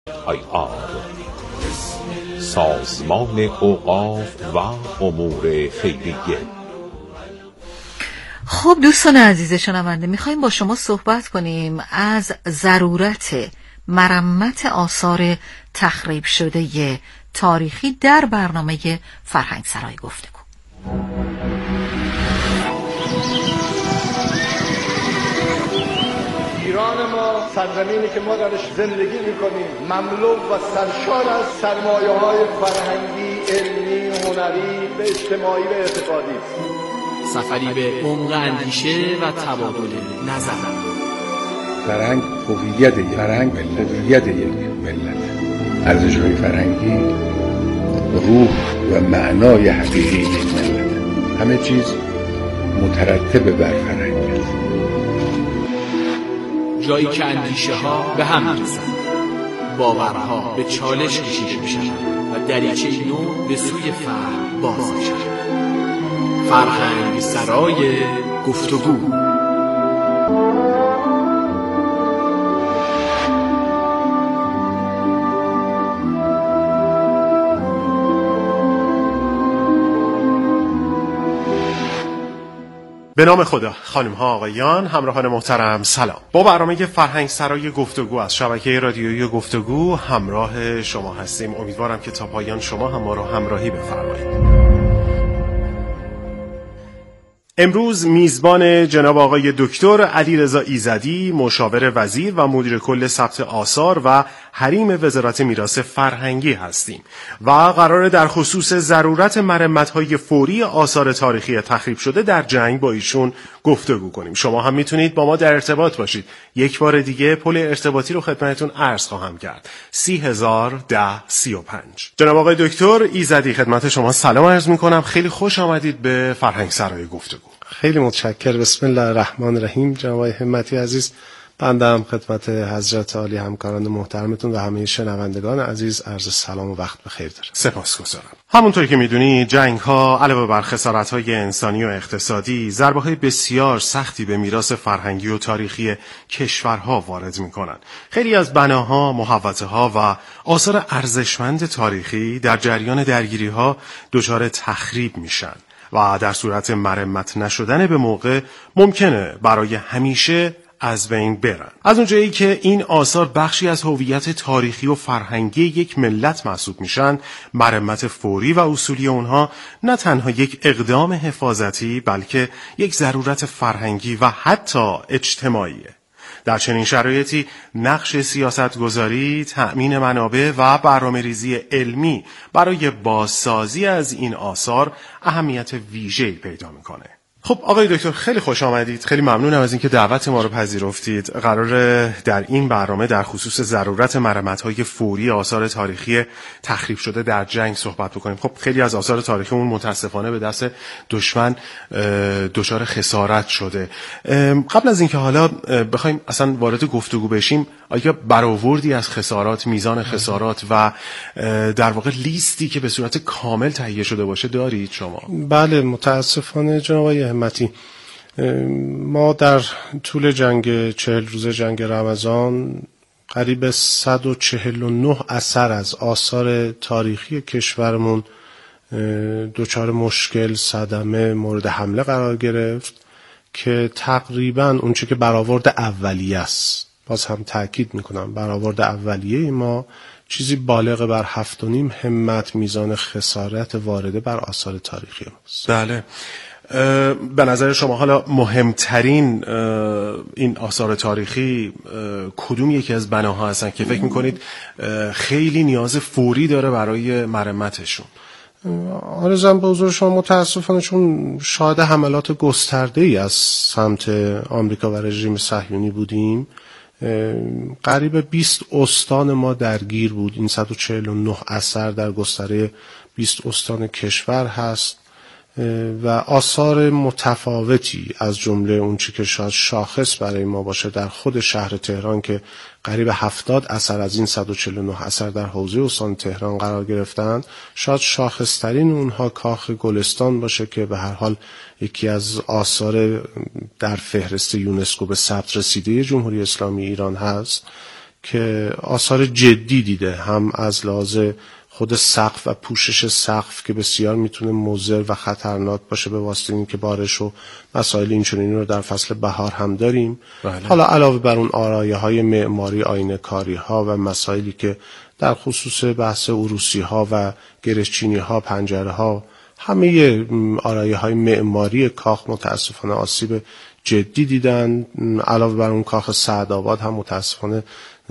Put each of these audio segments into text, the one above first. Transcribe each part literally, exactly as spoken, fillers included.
آی آر سازمان اوقاف و امور خیریه. خب دوستان عزیز شنونده، میخوایم با شما صحبت کنیم از ضرورت مرمت آثار تخریب شده تاریخی در برنامه فرهنگ سرای گفتگو. ایران ما سرزمینی که ما درش زندگی میکنیم مملو و سرشار از سرمایه‌های فرهنگی، علمی، هنری و اجتماعی و اعتقادی است. سفری به عمق اندیشه و تبادل نظر. فرهنگ هویت یک فرهنگ هویت یک ملت. ارزش‌های فرهنگی روح و معنای حقیقی یک ملت. همه چیز مترتب بر فرهنگ است. جایی که اندیشه ها به هم می‌رسند، باورها به چالش کشیده می‌شوند و دریچه نو به سوی فهم باز می‌شود. فرهنگ سرای گفتگو. به نام خدا. خانم ها آقایان، همراهان محترم، سلام. با برنامه فرهنگ سرای گفتگو از شبکه رادیویی گفتگو همراه شما هستیم. امیدوارم که تا پایان شما هم ما رو همراهی بفرمایید. امروز میزبان جناب آقای دکتر علیرضا ایزدی، مشاور وزیر و مدیر کل ثبت آثار و حریم وزارت میراث فرهنگی هستیم و قراره در خصوص ضرورت مرمت‌های فوری آثار تاریخی تخریب شده در جنگ با ایشون گفتگو کنیم. شما هم میتونید با ما در ارتباط باشید. یک بار دیگه پل ارتباطی رو خدمتتون عرض خواهم کرد: سی هزار ده سی و پنج. جناب آقای دکتر ایزدی، خدمت شما سلام عرض میکنم. خیلی خوش آمدید به فرهنگ سرای گفتگو. خیلی متشکر. بسم الله الرحمن الرحیم. جناب همتی عزیز، بنده هم خدمت حضرت عالی همکاران محترمتون و همه شنوندگان عزیز عرض سلام و وقت بخیر دارم. سپاسگزارم. همونطور که میدونی جنگ ها علاوه بر خسارت‌های انسانی و اقتصادی، ضربه‌های بسیار سختی به میراث فرهنگی و تاریخی کشورها وارد میکنن. خیلی از بناها، محوطه‌ها و آثار ارزشمند تاریخی در جریان درگیری‌ها دچار تخریب میشن و در صورت مرمت نشدن به موقع ممکنه برای همیشه از بین برن. از اونجایی که این آثار بخشی از هویت تاریخی و فرهنگی یک ملت محسوب میشن، مرمت فوری و اصولی اونها نه تنها یک اقدام حفاظتی بلکه یک ضرورت فرهنگی و حتی اجتماعیه. در چنین شرایطی نقش سیاستگذاری، تأمین منابع و برنامه‌ریزی علمی برای بازسازی از این آثار اهمیت ویژه‌ای پیدا میکنه. خب آقای دکتر، خیلی خوش آمدید. خیلی ممنونم از اینکه دعوت ما رو پذیرفتید. قراره در این برنامه در خصوص ضرورت مرمت‌های فوری آثار تاریخی تخریب شده در جنگ صحبت بکنیم. خب خیلی از آثار تاریخیمون متاسفانه به دست دشمن دچار خسارت شده. قبل از اینکه حالا بخوایم اصلا وارد گفتگو بشیم، آیا برآوردی از خسارات، میزان خسارات و در واقع لیستی که به صورت کامل تهیه شده باشه دارید شما؟ بله، متاسفانه جناب همتی، ما در طول جنگ چهل روزه جنگ رمضان قریب صد و چهل و نه اثر از آثار تاریخی کشورمون دچار مشکل، صدمه، مورد حمله قرار گرفت که تقریبا اون چه که برآورد اولیه است، باز هم تأکید میکنم برآورد اولیه ما چیزی بالغ بر هفت و نیم همت میزان خسارت وارده بر آثار تاریخی ماست. بله. به نظر شما حالا مهمترین این آثار تاریخی کدوم یکی از بناها هستن که فکر میکنید خیلی نیاز فوری داره برای مرمتشون؟ آرزم به حضور شما متاسفانه چون شاهد حملات گسترده‌ای از سمت آمریکا و رژیم صهیونی بودیم، قریب بیست استان ما درگیر بود. این صد و چهل و نه اثر در گستره بیست استان کشور هست و آثار متفاوتی از جمله اون چی که شاید شاخص برای ما باشه در خود شهر تهران که قریب هفتاد اثر از این صد و چهل و نه اثر در حوزه استان تهران قرار گرفتن. شاید شاخص ترین اونها کاخ گلستان باشه که به هر حال یکی از آثار در فهرست یونسکو به ثبت رسیده جمهوری اسلامی ایران هست که آثار جدی دیده، هم از لحاظ خود سقف و پوشش سقف که بسیار میتونه مضر و خطرناک باشه به واسطه اینکه بارش و مسائل اینچنینی رو در فصل بهار هم داریم. بله. حالا علاوه بر اون آرایه‌های معماری، آینه‌کاری‌ها و مسائلی که در خصوص بحث عروسی‌ها و گرشچینی‌ها، پنجره‌ها، همه آرایه‌های معماری کاخ متاسفانه آسیب جدی دیدن. علاوه بر اون کاخ سعدآباد هم متاسفانه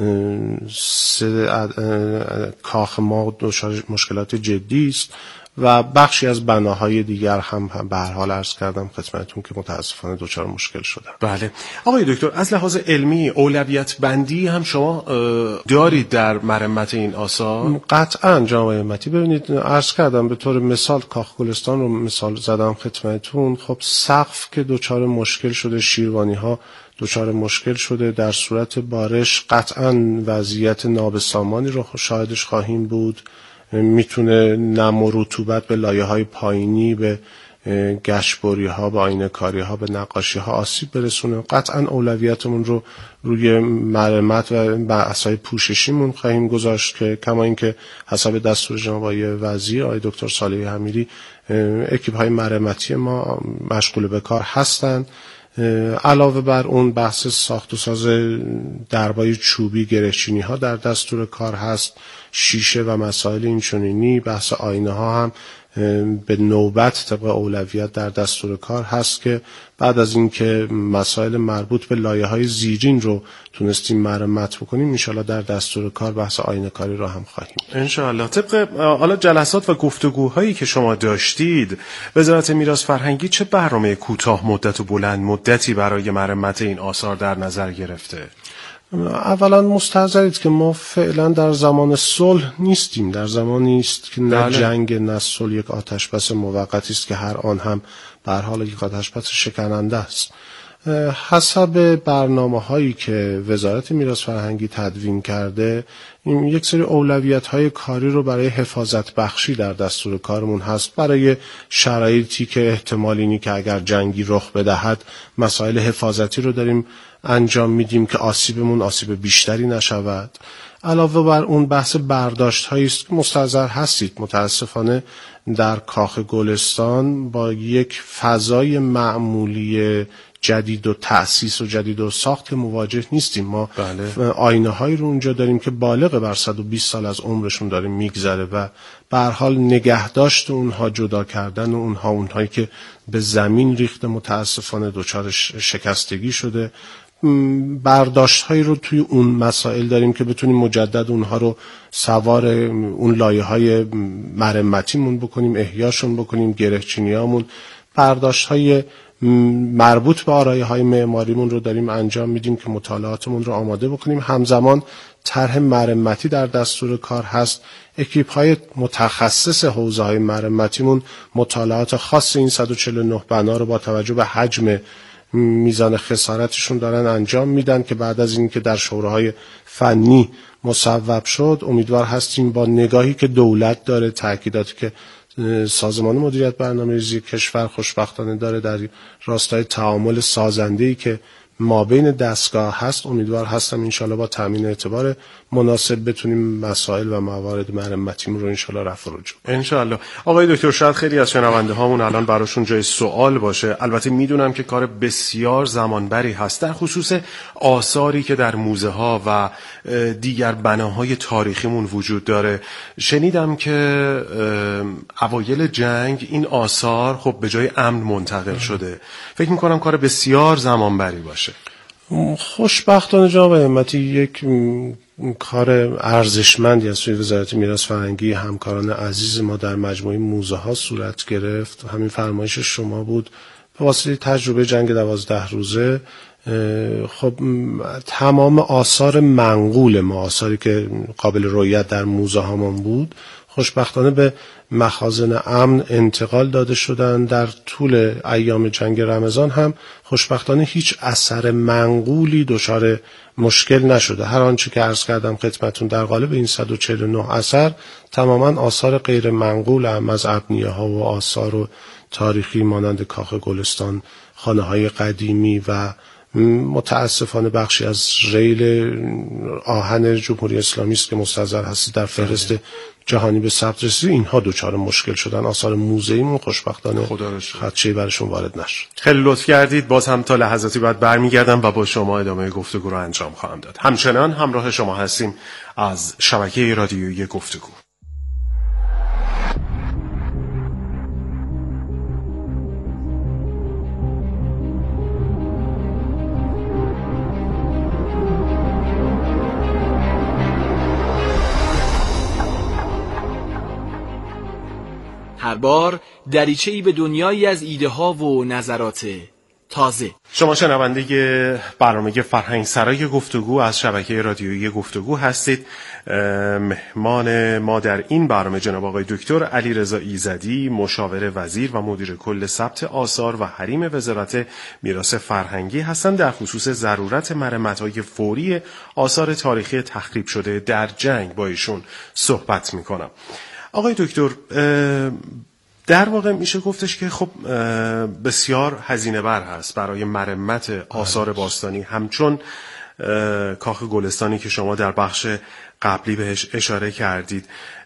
کاخ ما دچار مشکلات جدی است و بخشی از بناهای دیگر هم, هم به هر حال عرض کردم خدمتتون که متاسفانه دچار مشکل شدن. بله آقای دکتر، از لحاظ علمی اولویت بندی هم شما دارید در مرمت این آثار؟ قطعا جناب همتی. ببینید عرض کردم به طور مثال کاخ گلستان رو مثال زدم خدمتتون. خب سقف که دچار مشکل شده، شیروانی ها دچار مشکل شده، در صورت بارش قطعا وضعیت نابسامانی رو شاهدش خواهیم بود. میتونه نم و رطوبت به لایه های پایینی، به گشتبری ها، به آینه کاری ها، به نقاشی ها آسیب برسونه. قطعا اولویتمون رو روی مرمت و بحث‌های پوششیمون خواهیم گذاشت که کما اینکه حسب دستور جناب آقای وزیر آقای دکتر صالحی امیری اکیپ های مرمتی ما مشغول به کار هستند. علاوه بر اون بحث ساخت و ساز دربای چوبی، گره‌چینی ها در دستور کار هست، شیشه و مسائل اینچنینی، بحث آینه ها هم به نوبت طبق اولویت در دستور کار هست که بعد از اینکه مسائل مربوط به لایه‌های زیرین رو تونستیم مرمت بکنیم انشالله در دستور کار بحث آینه کاری رو هم خواهیم. انشالله. طبق حالا جلسات و گفتگوهایی که شما داشتید، وزارت میراث فرهنگی چه برنامه کوتاه مدت و بلند مدتی برای مرمت این آثار در نظر گرفته؟ اولا مستحضرید که ما فعلا در زمان صلح نیستیم، در زمانی است که نه جنگ نه صلح، یک آتشبس موقتی است که هر آن هم به هر حال یک آتشبس شکننده است. حسب برنامه هایی که وزارت میراث فرهنگی تدوین کرده، این یک سری اولویت های کاری رو برای حفاظت بخشی در دستور کارمون هست، برای شرایطی که احتمال اینی که اگر جنگی رخ بدهد مسائل حفاظتی رو داریم انجام میدیم که آسیبمون آسیب بیشتری نشود. علاوه بر اون بحث برداشت هایی است که مستحضر هستید متاسفانه در کاخ گلستان با یک فضای معمولی جدید و تأسیس و جدید و ساخت مواجه نیستیم. ما بله. آینه هایی رو اونجا داریم که بالغ بر صد و بیست سال از عمرشون داره میگذره و به هر حال نگهداشت اونها، جدا کردن اونها، اونهایی که به زمین ریخته متاسفانه دچار شکستگی شده، برداشت هایی رو توی اون مسائل داریم که بتونیم مجدد اونها رو سوار اون لایه های مرمتیمون بکنیم، احیاشون بکنیم، گره‌چینیامون، برداشت های مربوط به آرایه های معماریمون رو داریم انجام میدیم که مطالعاتمون رو آماده بکنیم. همزمان طرح مرمتی در دستور کار هست. اکیپ های متخصص حوزه های مرمتیمون مطالعات خاص این صد و چهل و نه بنا رو با توجه به حجم میزان خسارتشون دارن انجام میدن که بعد از اینکه در شورای فنی مصوب شد امیدوار هستیم با نگاهی که دولت داره، تأکیداتی که سازمان مدیریت برنامه‌ریزی کشور خوشبختانه داره در راستای تعامل سازنده‌ای که مابین دستگاه هست، امیدوار هستم انشالله با تامین اعتبار مناسب بتونیم مسائل و موارد مرمتیم رو انشالله رفع رجوع. انشالله. آقای دکتر، شاید خیلی از شنونده هامون الان براشون جای سوال باشه، البته میدونم که کار بسیار زمانبری هست در خصوص آثاری که در موزه ها و دیگر بناهای تاریخیمون وجود داره. شنیدم که اوایل جنگ این آثار خب به جای امن منتقل شده. فکر میکنم کار بسیار زمانبری باشه. خوشبختانه جناب همتی یک کار ارزشمندی از سوی وزارت میراث فرهنگی همکاران عزیز ما در مجموعه موزه ها صورت گرفت. همین فرمایش شما بود. به واسطه تجربه جنگ دوازده روزه خب تمام آثار منقول ما، آثاری که قابل رؤیت در موزه هامون بود، خوشبختانه به مخازن امن انتقال داده شدن. در طول ایام جنگ رمضان هم خوشبختانه هیچ اثر منقولی دچار مشکل نشده. هر آنچه که عرض کردم خدمتون در قالب این صد و چهل و نه اثر تماما آثار غیر منقول هم از ابنیه ها و آثار و تاریخی مانند کاخ گلستان، خانه های قدیمی و متاسفانه بخشی از ریل آهن جمهوری اسلامی است که مستحضر هستید در فهرست جهانی به ثبت رسید، اینها دوچار مشکل شدن. آثار موزه‌ایمون خوشبختانه خدشه‌ای برشون وارد نشد. خیلی لطف کردید. باز هم تا لحظاتی بعد برمیگردم و با شما ادامه گفتگو رو انجام خواهم داد. همچنان همراه شما هستیم از شبکه رادیویی گفتگو. هر بار دریچه‌ای به دنیایی از ایده ها و نظرات تازه. شما شنونده برنامه فرهنگ سرای گفتگو از شبکه رادیویی گفتگو هستید. مهمان ما در این برنامه جناب آقای دکتر علیرضا ایزدی، مشاور وزیر و مدیر کل ثبت آثار و حریم وزارت میراث فرهنگی هستند. در خصوص ضرورت مرمت‌های فوری آثار تاریخی تخریب شده در جنگ با ایشون صحبت می‌کنم. آقای دکتر، در واقع میشه گفتش که خب بسیار هزینه بر هست برای مرمت آثار باستانی، همچون کاخ گلستانی که شما در بخش قبلی بهش اشاره کردید.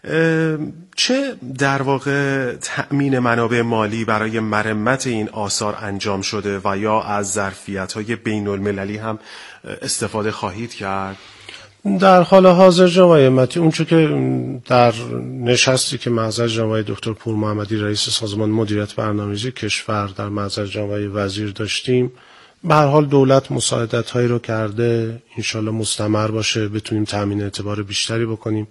چه در واقع تأمین منابع مالی برای مرمت این آثار انجام شده و یا از ظرفیت‌های بین المللی هم استفاده خواهید کرد؟ در حال حاضر جناب همتی، اونچه که در نشستی که محضر جناب دکتر پور محمدی رئیس سازمان مدیریت برنامه‌ریزی کشور در محضر جناب وزیر داشتیم، به هر حال دولت مساعدت‌هایی رو کرده، انشالله مستمر باشه، بتونیم تامین اعتبار بیشتری بکنیم،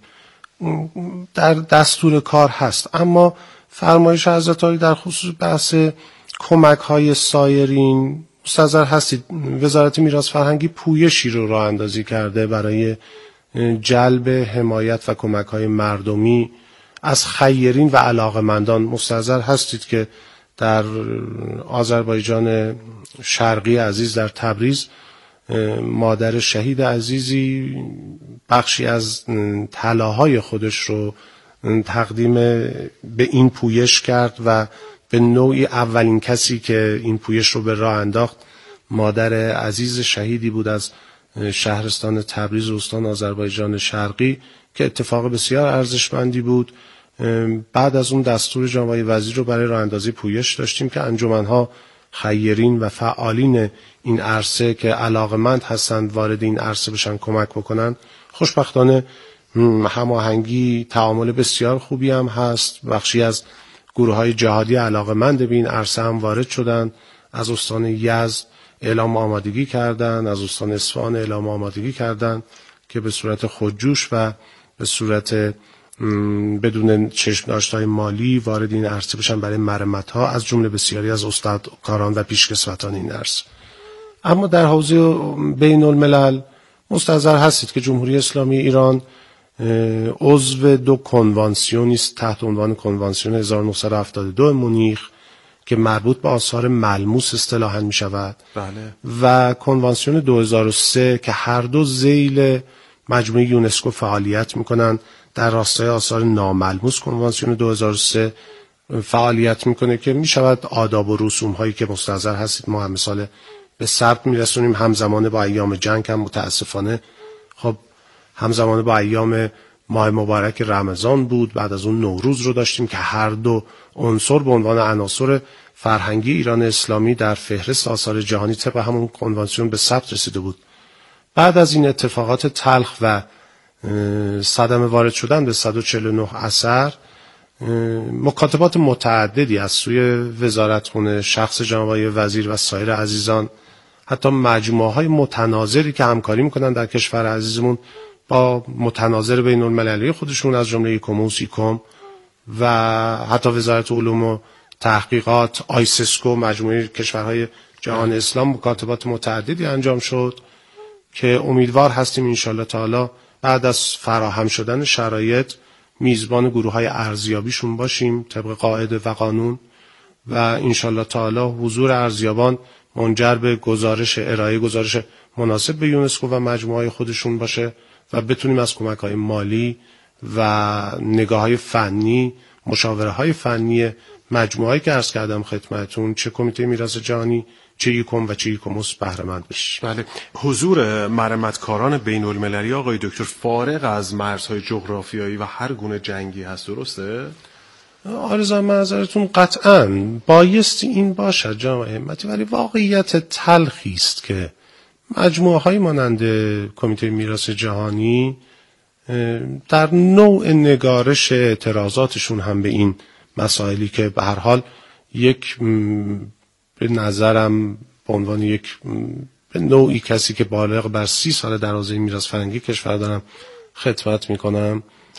در دستور کار هست. اما فرمایش حضرت عالی در خصوص بحث کمک‌های سایرین مستحضر هستید. وزارت میراث فرهنگی پویشی رو راه اندازی کرده برای جلب حمایت و کمک‌های مردمی از خیرین و علاقه‌مندان. مستحضر هستید که در آذربایجان شرقی عزیز در تبریز مادر شهید عزیزی بخشی از طلاهای خودش رو تقدیم به این پویش کرد و به نوعی اولین کسی که این پویش رو به راه انداخت مادر عزیز شهیدی بود از شهرستان تبریز استان آذربایجان شرقی که اتفاق بسیار ارزشمندی بود. بعد از اون دستور جناب وزیر رو برای راه اندازی پویش داشتیم که انجمن‌ها خیرین و فعالین این عرصه که علاقمند هستند وارد این عرصه بشن کمک بکنن. خوشبختانه هماهنگی تعامل بسیار خوبی هم هست. بخشی از گروه‌های جهادی علاقمند به این عرصه هم وارد شدند. از استان یزد اعلام آمادگی کردند، از استان اصفهان اعلام آمادگی کردند که به صورت خودجوش و به صورت بدون چشم داشتهای مالی وارد این عرصه بشن برای مرمت‌ها، از جمله بسیاری از استادکاران و پیشکسوتان این عرصه. اما در حوزه بین الملل مستحضر هستید که جمهوری اسلامی ایران عضو دو کنوانسیونی است تحت عنوان کنوانسیون هزار و نهصد و هفتاد و دو مونیخ که مربوط به آثار ملموس اصطلاحاً می شود، بله. و کنوانسیون دو هزار و سه که هر دو ذیل مجموعه یونسکو فعالیت می کنند. در راستای آثار ناملموس کنوانسیون دو هزار و سه فعالیت میکنه که می شود آداب و رسوم هایی که مستحضر هستید ما همه ساله به ثبت میرسونیم، همزمان با ایام جنگ هم متاسفانه خب همزمان با ایام ماه مبارک رمضان بود، بعد از اون نوروز رو داشتیم که هر دو عنصر به عنوان عناصر فرهنگی ایران اسلامی در فهرست آثار جهانی طبق همون کنوانسیون به ثبت رسیده بود. بعد از این اتفاقات تلخ و صدمه وارد شدن به صد و چهل و نه اثر، مکاتبات متعددی از سوی وزارتخونه، شخص جناب وزیر و سایر عزیزان، حتی مجموعه‌های متناظری که همکاری میکنن در کشور عزیزمون با متناظر بین المللی خودشون از جمله ایکوموس، ایکوم و حتی وزارت علوم و تحقیقات، آیسسکو، مجموعه کشورهای جهان اسلام، مکاتبات متعددی انجام شد که امیدوار هستیم انشالله تعالی بعد از فراهم شدن شرایط میزبان گروه‌های ارزیابیشون باشیم طبق قاعده و قانون و انشالله تعالی حضور ارزیابان منجر به گزارش ارائه گزارش مناسب به یونسکو و مجموعه خودشون باشه و بتونیم از کمک‌های مالی و نگاه‌های فنی، مشاوره‌های فنی مجموعه‌ای که عرض کردم خدمتتون، چه کمیته میراث جهانی، چه یکم و چه یکموس بهره مند بشیم. بله. حضور مرمتکاران بین المللی آقای دکتر فارغ از مرزهای جغرافیایی و هر گونه جنگی هست، درسته؟ آرزوی معذرتون قطعاً بایستی این باشد جناب همتی، ولی واقعیت تلخی است که مجموعه های مانند کمیته میراث جهانی در نوع نگارش اعتراضاتشون هم به این مسائلی که به هر حال یک به نظرم به عنوان یک به نوعی کسی که بالغ بر سی سال در حوزه میراث فرهنگی کشور دارم خدمت میکنم،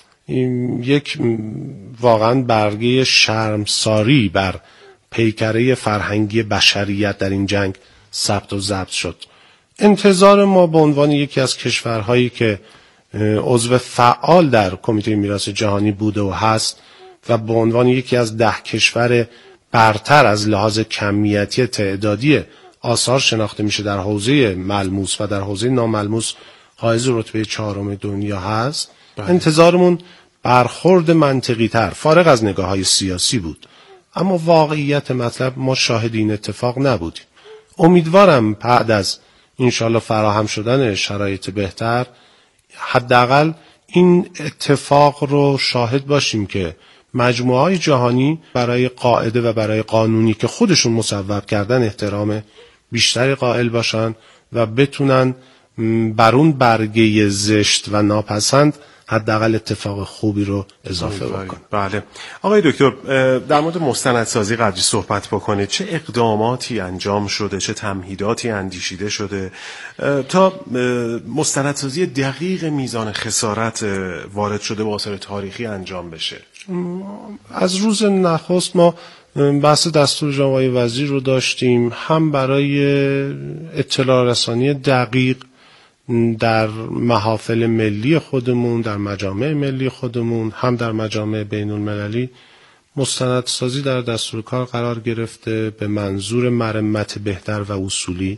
یک واقعا برگه شرمساری بر پیکره فرهنگی بشریت در این جنگ ثبت و ضبط شد. انتظار ما به عنوان یکی از کشورهایی که عضو فعال در کمیته میراث جهانی بوده و هست و به عنوان یکی از ده کشور برتر از لحاظ کمیتی تعدادی آثار شناخته میشه در حوزه ملموس و در حوزه ناملموس حائز رتبه چهارم دنیا هست. بله. انتظارمون برخورد منطقی تر فارغ از نگاه های سیاسی بود، اما واقعیت مطلب ما شاهد این اتفاق نبودیم. امیدوارم بعد از انشالله فراهم شدن شرایط بهتر حداقل این اتفاق رو شاهد باشیم که مجموعه های جهانی برای قاعده و برای قانونی که خودشون مصوب کردن احترام بیشتری قائل باشن و بتونن بر اون برگه زشت و ناپسند حداقل اتفاق خوبی رو اضافه بکنن. بله. آقای دکتر در مورد مستندسازی قدری صحبت بکنید. چه اقداماتی انجام شده، چه تمهیداتی اندیشیده شده تا مستندسازی دقیق میزان خسارت وارد شده با آثار تاریخی انجام بشه؟ از روز نخست ما بحث دستور جناب آقای وزیر رو داشتیم، هم برای اطلاع رسانی دقیق در محافل ملی خودمون، در مجامع ملی خودمون، هم در مجامع بین المللی مستندسازی در دستور کار قرار گرفته به منظور مرمت بهتر و اصولی.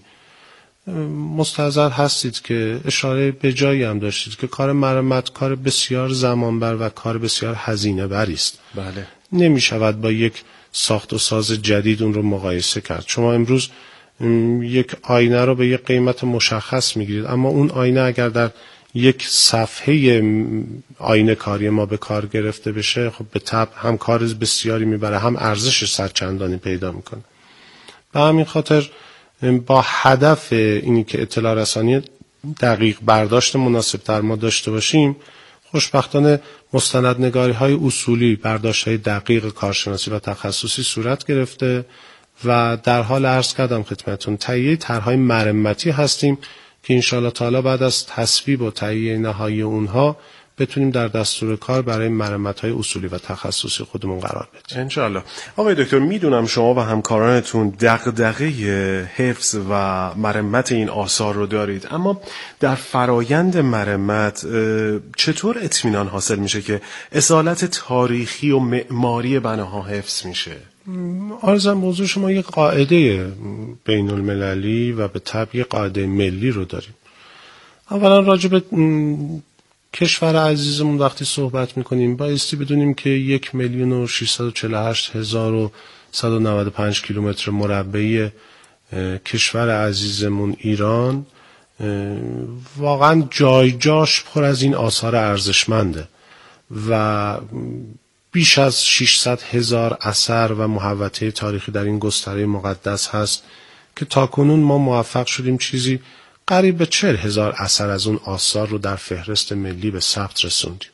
مستحضر هستید که اشاره به جایی هم داشتید که کار مرمت کار بسیار زمانبر و کار بسیار هزینه بری است. بله. نمی شود با یک ساخت و ساز جدید اون رو مقایسه کرد. شما امروز یک آینه رو به یک قیمت مشخص میگیرید، اما اون آینه اگر در یک صفحه آینه کاری ما به کار گرفته بشه، خب به طبع هم کار بسیاری میبره، هم ارزش صدچندانی پیدا میکنه. به همین خاطر با هدف اینی که اطلاع رسانی دقیق برداشت مناسب تر ما داشته باشیم، خوشبختانه مستندنگاری های اصولی، برداشت های دقیق کارشناسی و تخصصی صورت گرفته و در حال عرض کردم خدمتون تهیه طرح‌های مرمتی هستیم که انشاءالله تعالی بعد از تصویب و تهیه نهایی اونها بتونیم در دستور کار برای مرمت‌های اصولی و تخصصی خودمون قرار بدیم انشاءالله. آقای دکتر، میدونم شما و همکارانتون دغدغه حفظ و مرمت این آثار رو دارید، اما در فرایند مرمت چطور اطمینان حاصل میشه که اصالت تاریخی و معماری بناها حفظ میشه؟ عرضم موضوع شما یک قاعده بین المللی و به طبع قاعده ملی رو داریم. اولا راجع به کشور عزیزمون وقتی صحبت میکنیم بایستی بدونیم که یک میلیون و ششصد و چهل و هشت هزار و صد و نود و پنج کیلومتر مربعی کشور عزیزمون ایران واقعا جای جاش پر از این آثار ارزشمنده و بیش از ششصد هزار اثر و محوطه تاریخی در این گستره مقدس هست که تاکنون ما موفق شدیم چیزی قریب به چهل هزار اثر از اون آثار رو در فهرست ملی به ثبت رسوندیم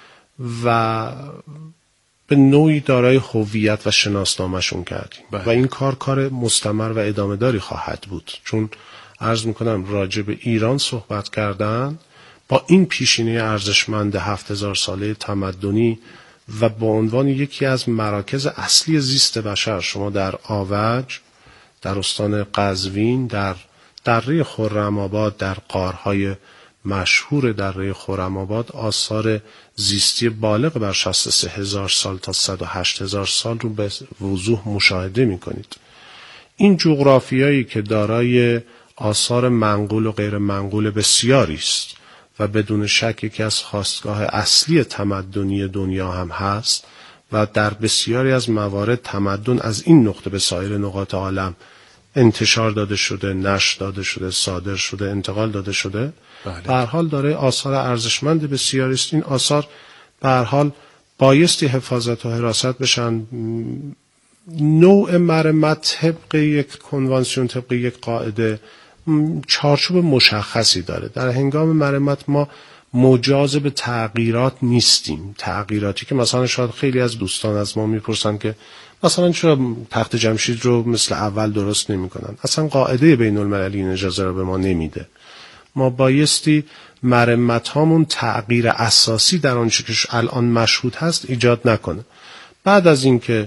و به نوعی دارای هویت و شناسنامه‌شون کردیم. بله. و این کار کار مستمر و ادامه داری خواهد بود، چون عرض میکنم راجع به ایران صحبت کردن با این پیشینه ارزشمند هفت هزار ساله تمدنی و با عنوان یکی از مراکز اصلی زیست بشر، شما در آوج، در استان قزوین، در دره خرم‌آباد، در غارهای مشهور دره خرم‌آباد آثار زیستی بالغ بر شصت و سه هزار سال تا صد و هشت هزار سال رو به وضوح مشاهده می‌کنید. این جغرافیایی که دارای آثار منقول و غیر منقول بسیاری است و بدون شک یکی از خاستگاه اصلی تمدنی دنیا هم هست و در بسیاری از موارد تمدن از این نقطه به سایر نقاط عالم انتشار داده شده، نشر داده شده، صادر شده، انتقال داده شده. بله. به هر حال داره آثار ارزشمند بسیاری است. این آثار به هر حال بایستی حفاظت و حراست بشن. نوع مرمت طبق یک کنوانسیون، طبق یک قاعده چارچوب مشخصی داره. در هنگام مرمت ما مجاز به تغییرات نیستیم. تغییراتی که مثلا شاید خیلی از دوستان از ما میپرسن که مثلا چرا تخت جمشید رو مثل اول درست نمی کنن. اصلا قاعده بین المللی این اجازه رو به ما نمیده. ما بایستی مرمت هامون تغییر اساسی در آنچه که الان مشهود هست ایجاد نکنه. بعد از اینکه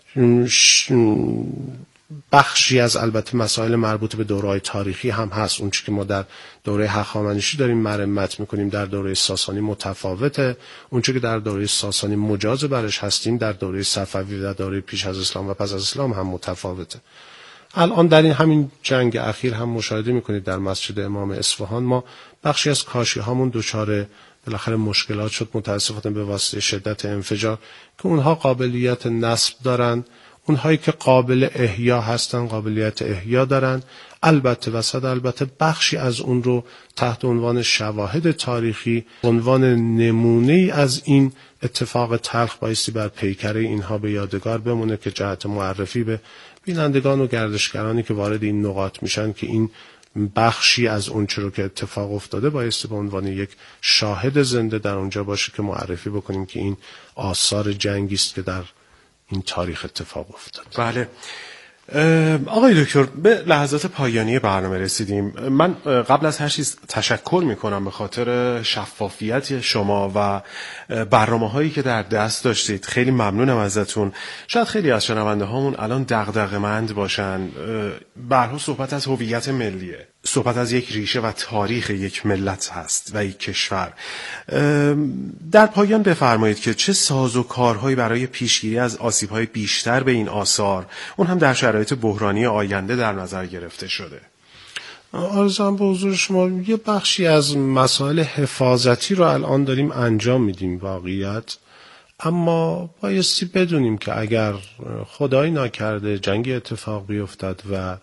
بخشی از البته مسائل مربوط به دوره‌های تاریخی هم هست، اون چیزی که ما در دوره هخامنشی داریم مرمت میکنیم در دوره ساسانی متفاوته، اون چیزی که در دوره ساسانی مجاز برش هستیم در دوره صفوی و در دوره پیش از اسلام و پس از اسلام هم متفاوته. الان در این همین جنگ اخیر هم مشاهده میکنید در مسجد امام اصفهان ما بخشی از کاشی هامون دچار بالاخره مشکلات شد متاسفانه به واسطه شدت انفجار که اونها قابلیت نصب دارن، اونهایی که قابل احیا هستن قابلیت احیا دارن. البته وسط البته بخشی از اون رو تحت عنوان شواهد تاریخی، عنوان نمونه از این اتفاق تلخ بایستی بر پیکره اینها به یادگار بمونه که جهت معرفی به بینندگان و گردشگرانی که وارد این نقاط میشن که این بخشی از اون چیزی که اتفاق افتاده بایستی به عنوان یک شاهد زنده در اونجا باشه که معرفی بکنیم که این آثار جنگی است که در این تاریخ اتفاق افتاد. بله. آقای دکتر به لحظات پایانی برنامه رسیدیم. من قبل از هر چیز تشکر میکنم به خاطر شفافیت شما و برنامه هایی که در دست داشتید. خیلی ممنونم ازتون. شاید خیلی از شنونده هامون الان دغدغه‌مند باشن. به هر حال صحبت از هویت ملیه، صحبت از یک ریشه و تاریخ یک ملت هست و یک کشور. در پایان بفرمایید که چه سازوکارهایی برای پیشگیری از آسیب‌های بیشتر به این آثار، اون هم در شرایط بحرانی آینده، در نظر گرفته شده؟ عرضم به حضور شما یه بخشی از مسائل حفاظتی رو الان داریم انجام میدیم واقعیت، اما بایستی بدونیم که اگر خدای ناکرده جنگی اتفاق بیفتد و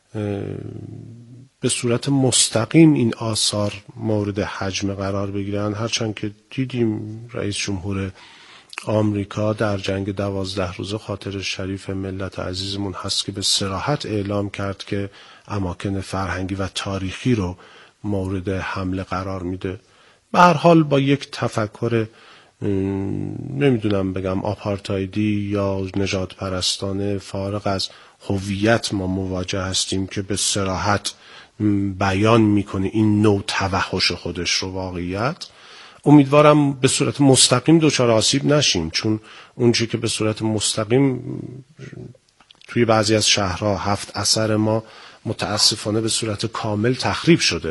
به صورت مستقیم این آثار مورد حجم قرار بگیرن، هرچند که دیدیم رئیس جمهور آمریکا در جنگ دوازده روزه خاطر شریف ملت عزیزمون هست که به صراحت اعلام کرد که اماکن فرهنگی و تاریخی رو مورد حمله قرار میده. به هر حال با یک تفکر نمیدونم بگم آپارتایدی یا نژاد پرستانه فارغ از هویت ما مواجه هستیم که به صراحت بیان میکنه این نوع توحش خودش رو واقعیت. امیدوارم به صورت مستقیم دچار آسیب نشیم، چون اون چیزی که به صورت مستقیم توی بعضی از شهرها هفت اثر ما متاسفانه به صورت کامل تخریب شده،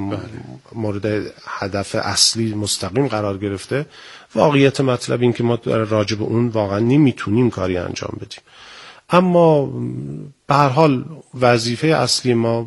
مورد هدف اصلی مستقیم قرار گرفته. واقعیت مطلب این که ما راجع به اون واقعا نمیتونیم کاری انجام بدیم، اما به هر حال وظیفه اصلی ما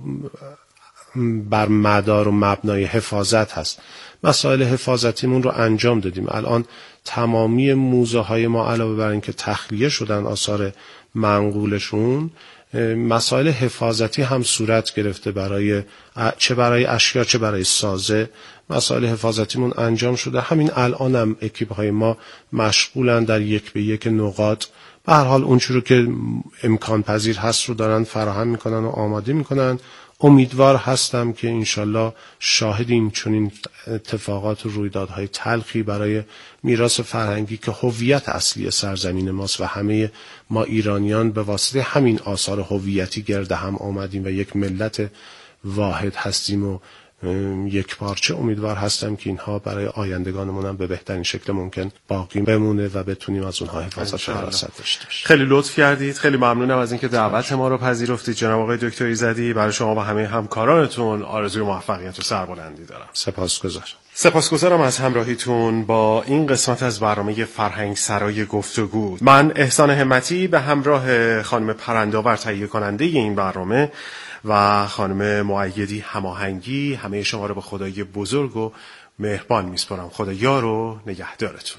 بر مدار و مبنای حفاظت هست. مسائل حفاظتیمون رو انجام دادیم. الان تمامی موزه های ما علاوه بر اینکه تخلیه شدن آثار منقولشون، مسائل حفاظتی هم صورت گرفته، برای چه برای اشیا چه برای سازه مسائل حفاظتیمون انجام شده. همین الان هم اکیپ های ما مشغولن در یک به یک نقاط به هر حال اون چیزی رو که امکان پذیر هست رو دارن فراهم میکنن و آماده میکنن. امیدوار هستم که انشالله شاهد این چنین اتفاقات و رویدادهای تلخی برای میراث فرهنگی که هویت اصلی سرزمین ماست و همه ما ایرانیان به واسطه همین آثار هویتی گرد هم آمدیم و یک ملت واحد هستیم و یک پارچه. امیدوار هستم که اینها برای آیندگانمون هم به بهترین شکل ممکن باقی بمونه و بتونیم از اونها حفاظت و حراست داشته باشیم. خیلی لطف کردید. خیلی ممنونم از اینکه دعوت ما رو پذیرفتید جناب آقای دکتر ایزدی. برای شما و همه همکارانتون آرزوی موفقیت و سربلندی دارم. سپاسگزارم. سپاسگزارم از همراهیتون با این قسمت از برنامه فرهنگ سرای گفتگو. من احسان همتی به همراه خانم پرنداور تهیه کننده این برنامه و خانم مؤیدی هماهنگی همه شما رو به خدای بزرگ و مهربان میسپارم. خدا یار و نگهدارتون.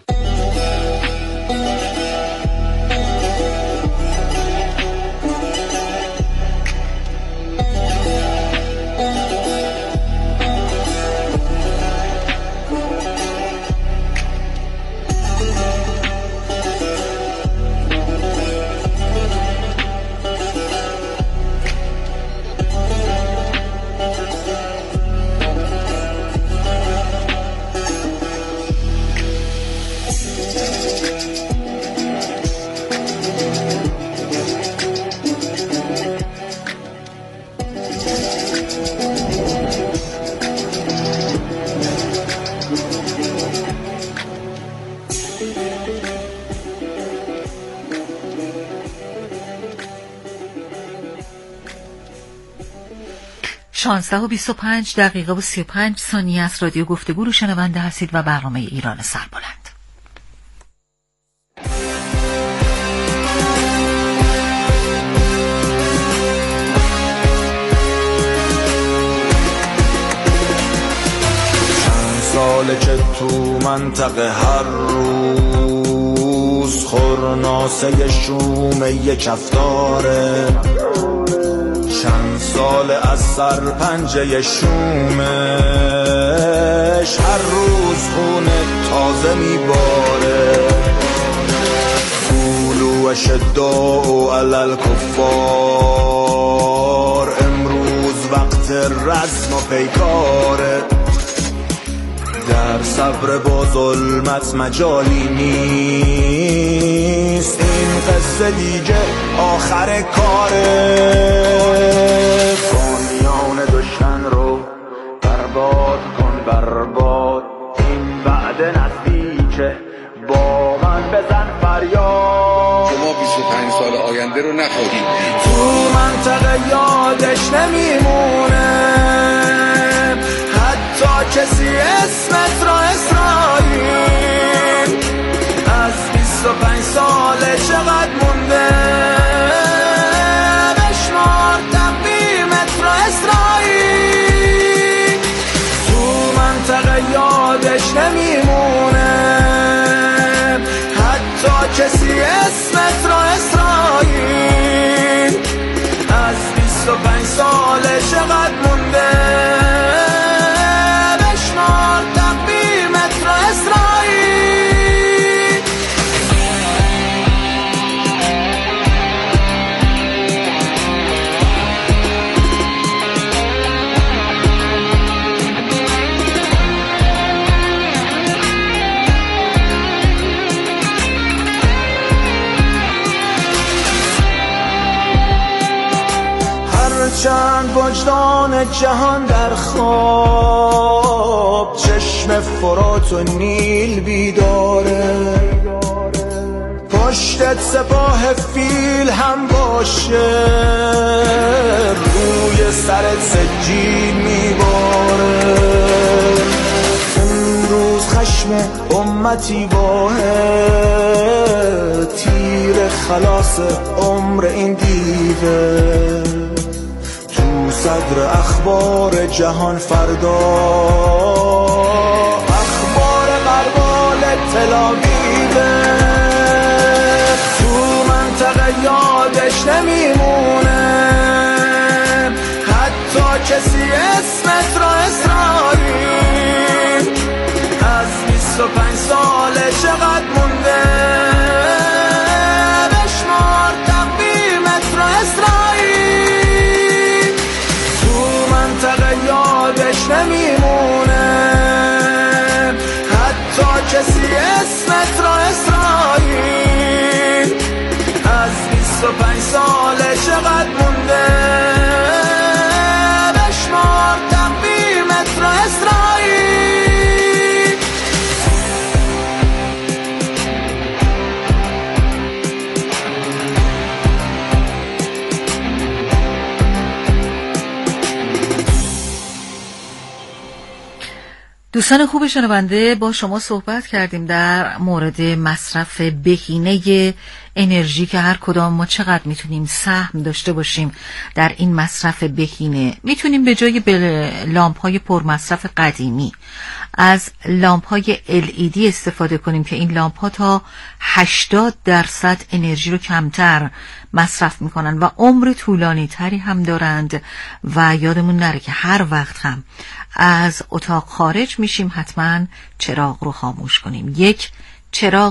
شانزده و بیست و پنج دقیقه و سی و پنج ثانیه از رادیو گفتگو رو شنونده هستید و برنامه ایران سربلند. چند ساله که تو منطقه هر روز خورناسه شومه یک کفتاره، چند سال از سر پنجه شومش هر روز خون تازه میباره، فولو شداء علل کفار امروز وقت رزم و پیکاره، در صبر با ظلمت مجالی نیست، این قصه دیگه آخر کاره، فانیان دشمن رو برباد کن برباد، این وعده نزدیکه با من بزن فریاد، شما بیست و پنج سال آینده رو نخواهید تو منطقه یادش نمیمونه حتی کسی اسمت را اسرائیل، از بیست و پنج ساله چقدر مونده بشمار تقویمت را اسرائیل، تو منطقه یادش نمیمونه حتی کسی اسمت را اسرائیل، از بیست و پنج ساله چقدر مونده چند وجدان جهان در خواب، چشم فرات و نیل بیداره، پشتت سپاه فیل هم باشه روی سرت سجین میباره، امروز خشم امتی واحد تیر خلاص عمر این دیوه، صدر اخبار جهان فردا اخبار غربال تل‌آویو، تو منطقه یادش نمیمونه حتی کسی اسمت را اسرائیل، از بیست و پنج ساله چقدر مونده بشمار تقویمت را اسرائیل، یادش نمیمونه حتی کسی اسمت را اسرائیل، از بیست و پنج ساله چقدر مونده بشمار تقویمت را اسرائیل. دوستان خوب شنونده، با شما صحبت کردیم در مورد مصرف بهینه انرژی که هر کدام ما چقدر میتونیم سهم داشته باشیم در این مصرف بهینه. میتونیم به جای لامپ‌های پرمصرف قدیمی از لامپ‌های ال ای دی استفاده کنیم که این لامپ‌ها تا هشتاد درصد انرژی رو کمتر مصرف میکنن و عمر طولانی تری هم دارند و یادمون نره که هر وقت هم از اتاق خارج میشیم حتما چراغ رو خاموش کنیم. یک چراغ